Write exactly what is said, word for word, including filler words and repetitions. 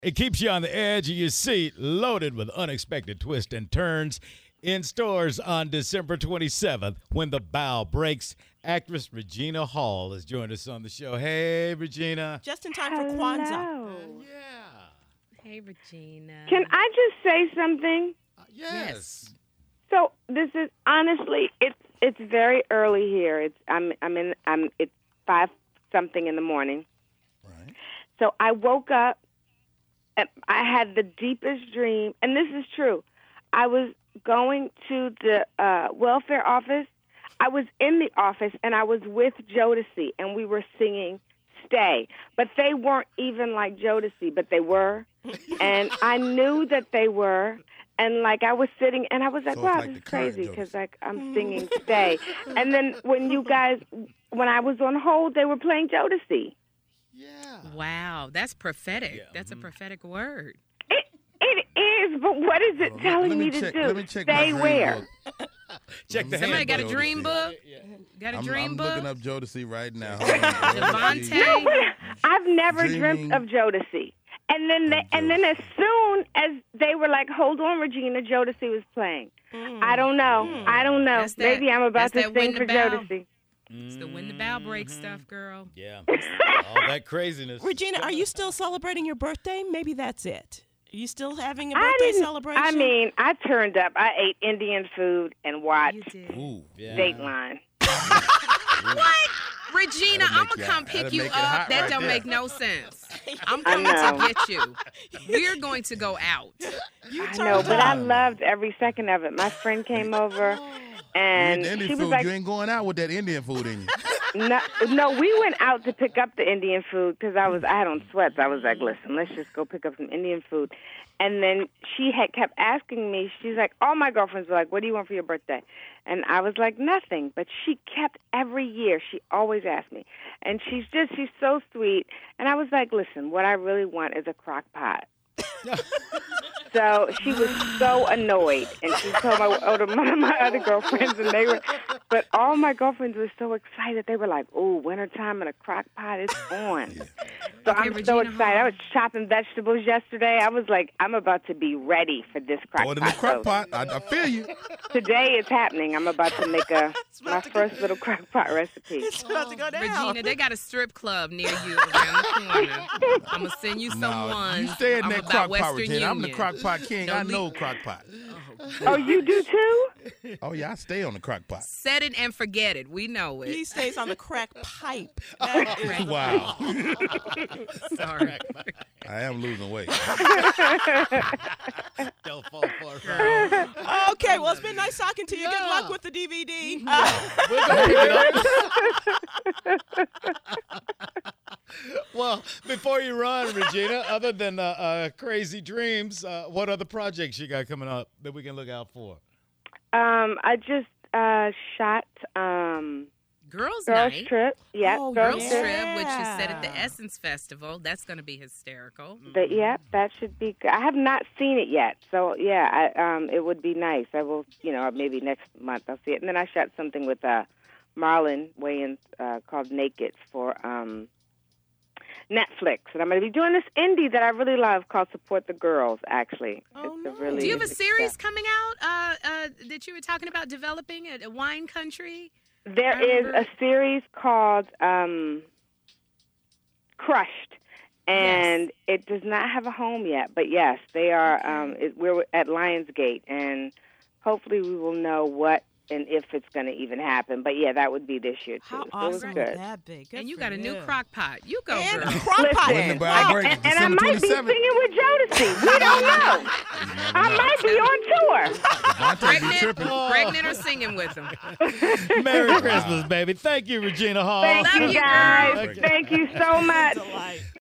It keeps you on the edge of your seat, loaded with unexpected twists and turns. In stores on December twenty-seventh, When the Bow Breaks. Actress Regina Hall has joined us on the show. Hey, Regina. Just in time for Kwanzaa. Uh, yeah. Hey, Regina. Can I just say something? Uh, yes. So this is honestly, it's it's very early here. It's I'm I'm in I'm it's five something in the morning. Right. So I woke up and I had the deepest dream, and this is true. I was going to the uh, welfare office. I was in the office, and I was with Jodeci, and we were singing Stay. But they weren't even like Jodeci, but they were. And I knew that they were. And, like, I was sitting, and I was like, So wow, it's like this the is current crazy, because, Jodeci. like, I'm singing Stay. And then when you guys, when I was on hold, they were playing Jodeci. Yeah. Wow, that's prophetic. Yeah. That's a prophetic word. It It is, but what is it Hold on, let- telling let me, me to check- do? let me check my Stay dream where? book. Check the Somebody got a Jodeci. dream book? Yeah. Got a I'm, dream I'm book? looking up Jodeci right now. Hold on. Devontae? No, but I've never Dreaming dreamt of Jodeci. And then, they, of and then as Jodeci. soon as they were like, "Hold on, Regina," Jodeci was playing. I don't know. I don't know. That's that- Maybe I'm about that's to that sing When for the Bow- Jodeci. It's the when the bow breaks Mhm. stuff, girl. Yeah. All that craziness. Regina, are you still celebrating your birthday? Maybe that's it. Are you still having a I birthday didn't. celebration? I mean, I turned up. I ate Indian food and You watched did. Ooh. Yeah. Dateline. What? Regina, That'll I'm make going to you- come pick that'll you make it up. hot That right don't there. make no sense. I'm I coming know. to get you. We're going to go out. You I turned know, but I up. loved every second of it. My friend came over, and you eat the she Indian was food. like, You ain't going out with that Indian food in you. No, no, we went out to pick up the Indian food because I was I had on sweats. I was like, listen, let's just go pick up some Indian food. And then she had kept asking me. She's like, all my girlfriends were like, what do you want for your birthday? And I was like, nothing. But she kept every year. She always asked me, and she's just she's so sweet. And I was like, listen, what I really want is a crock pot. So she was so annoyed, and she told my other, my, my other girlfriends, and they were, but all my girlfriends were so excited. They were like, "Oh, wintertime and a crock pot is on." So Okay, I'm so Regina excited. I was chopping vegetables yesterday. I was like, I'm about to be ready for this crock Or in pot. the crock So pot. I, I feel you. today is happening. I'm about to make a It's my about to go- first little crock pot recipe. It's about to go down. Regina, they got a strip club near you around the corner. I'm going to send you some No, ones. you stay in I'm that about crock pot, Western Regina. I'm the Union. crock pot king. Don't I know leave- crock pot. Oh, you do too? Oh, yeah, I stay on the crock pot. Set it and forget it. We know He it. stays on the crack pipe. That is Wow. Sorry. I am losing weight. Don't fall for it. Okay, well, it's been nice talking to you. Good Yeah. luck with the D V D. Uh, We're gonna pick it up. Well, before you run, Regina, other than uh, uh, Crazy Dreams, uh, what other projects you got coming up that we can look out for? Um, I just uh, shot um, Girls' Girls Night. Trip. Yeah, Oh, Girls Girls Trip. Trip, which is set at the Yeah. Essence Festival. That's going to be hysterical. But yeah, that should be good. I have not seen it yet, so yeah, I, um, it would be nice. I will, you know, maybe next month I'll see it. And then I shot something with uh, Marlon Wayans uh, called Naked for um, Netflix, and I'm going to be doing this indie that I really love called Support the Girls. Actually, Oh, it's a nice. really Do you have a it's series success. coming out uh, uh, that you were talking about developing at a wine country? There I is remember- a series called um, Crushed, and it does not have a home yet. But yes, they are. Um, it, we're at Lionsgate, and hopefully we will know what and if it's going to even happen. But yeah, that would be this year too. How so it awesome was would good. that be? Good and you for got a new crock pot. You go, And girl. a crock pot. When the bow Wow. breaks, And, and I December might be twenty-seventh. singing with Jodeci. We don't know. I might be on tour. Devontae be Pregnant, tripping. pregnant or singing with them. Merry Christmas, baby. Thank you, Regina Hall. Thank Love you you, guys. girl. Thank you so much. Delight.